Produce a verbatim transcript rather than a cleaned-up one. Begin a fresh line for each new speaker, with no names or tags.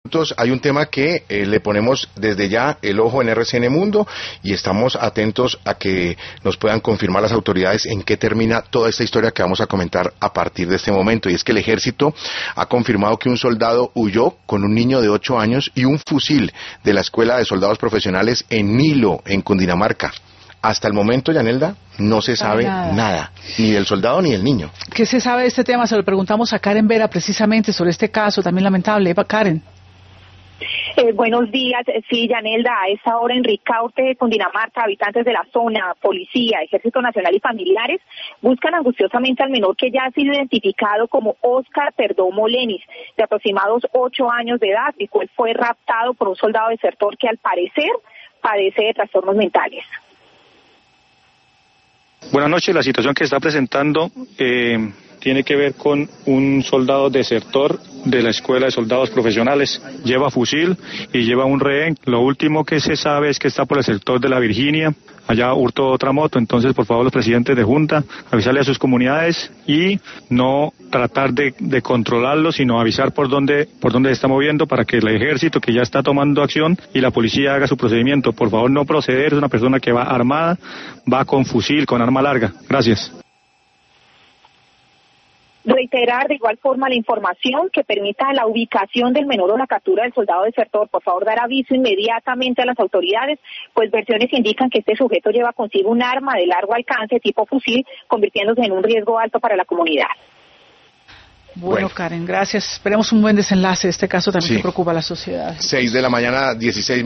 Hay un tema que eh, le ponemos desde ya el ojo en R C N Mundo y estamos atentos a que nos puedan confirmar las autoridades en qué termina toda esta historia que vamos a comentar a partir de este momento. Y es que el ejército ha confirmado que un soldado huyó con un niño de ocho años y un fusil de la Escuela de Soldados Profesionales en Nilo, en Cundinamarca. Hasta el momento, Yanelda, no se sabe nada. nada, ni del soldado ni del niño.
¿Qué se sabe de este tema? Se lo preguntamos a Karen Vera precisamente sobre este caso también lamentable. Eva, Karen.
Eh, buenos días, sí, Yanelda, a esta hora en Ricaurte, Cundinamarca, habitantes de la zona, policía, Ejército Nacional y familiares buscan angustiosamente al menor que ya ha sido identificado como Oscar Perdomo Lenis, de aproximados ocho años de edad, el cual fue raptado por un soldado desertor que al parecer padece de trastornos mentales.
Buenas noches, la situación que está presentando eh, tiene que ver con un soldado desertor de la Escuela de Soldados Profesionales. Lleva fusil y lleva un rehén. Lo último que se sabe es que está por el sector de la Virginia. Allá hurtó otra moto, entonces por favor los presidentes de Junta, avisarle a sus comunidades y no tratar de, de controlarlo, sino avisar por dónde, por dónde se está moviendo para que el ejército que ya está tomando acción y la policía haga su procedimiento. Por favor no proceder, es una persona que va armada, va con fusil, con arma larga. Gracias.
Reiterar de igual forma la información que permita la ubicación del menor o la captura del soldado desertor. Por favor, dar aviso inmediatamente a las autoridades, pues versiones indican que este sujeto lleva consigo un arma de largo alcance tipo fusil, convirtiéndose en un riesgo alto para la comunidad.
Bueno,
Bueno.
Karen, gracias. Esperemos un buen desenlace. Este caso también
Sí.
que preocupa a la sociedad.
Seis de la mañana, dieciséis